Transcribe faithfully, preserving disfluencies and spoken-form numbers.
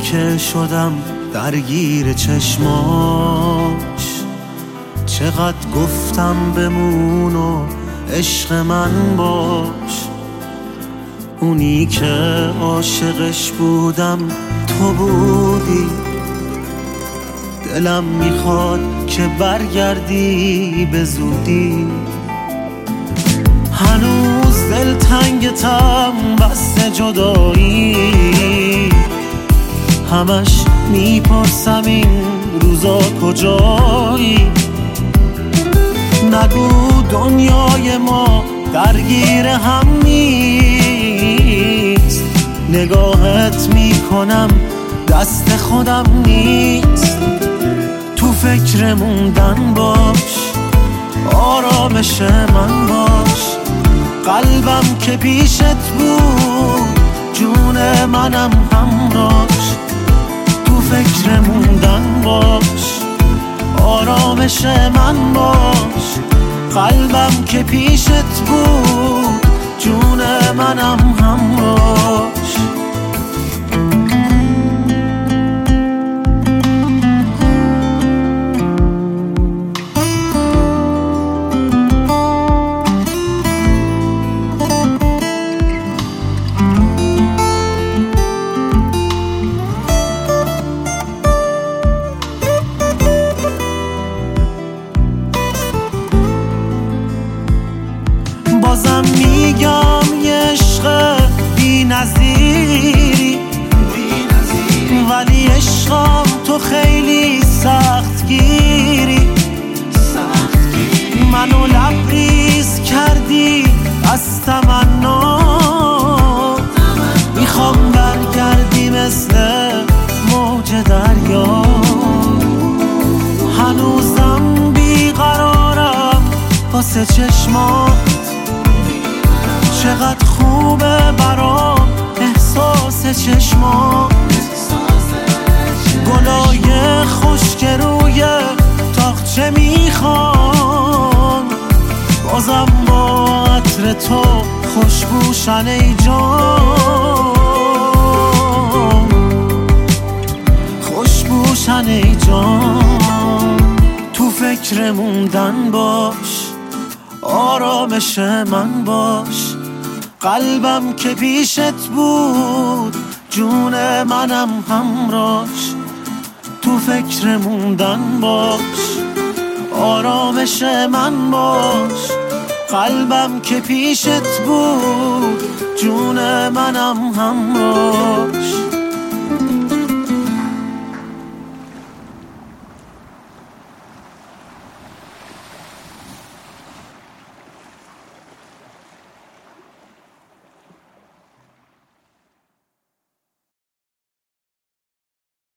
که شدم درگیر چشماش، چقدر گفتم بمون و عشق من باش. اونی که عاشقش بودم تو بودی، دلم میخواد که برگردی به زودی. هنوز دلتنگتم بسته جدایی، همش میپرسم این روزا کجایی. نگو دنیای ما درگیر هم نیست، نگاهت میکنم دست خودم نیست. تو فکر موندن باش، آرامش من باش. قلبم که پیشت بود، جون منم همراش. تو فکر موندن باش، آرامش من باش. قلبم که پیشت بود، جون منم همراش. بازم میگم یه عشق بی نظیری، ولی عشقم تو خیلی سخت گیری. منو لبریز کردی از تمنا، میخوام برگردی مثل موج دریا. هنوزم بیقرارم واسه چشمات، چقدر خوبه برام احساس چشمات. گلای خشک روی تاقچه میخوام، بازم با عطر تو خوشبوشن ای جان، خوشبوشن ای جان. تو فکر موندن باش، آرامش من باش. قلبم که پیشت بود، جون منم همراش. تو فکر موندن باش، آرامش من باش. قلبم که پیشت بود، جون منم همراش.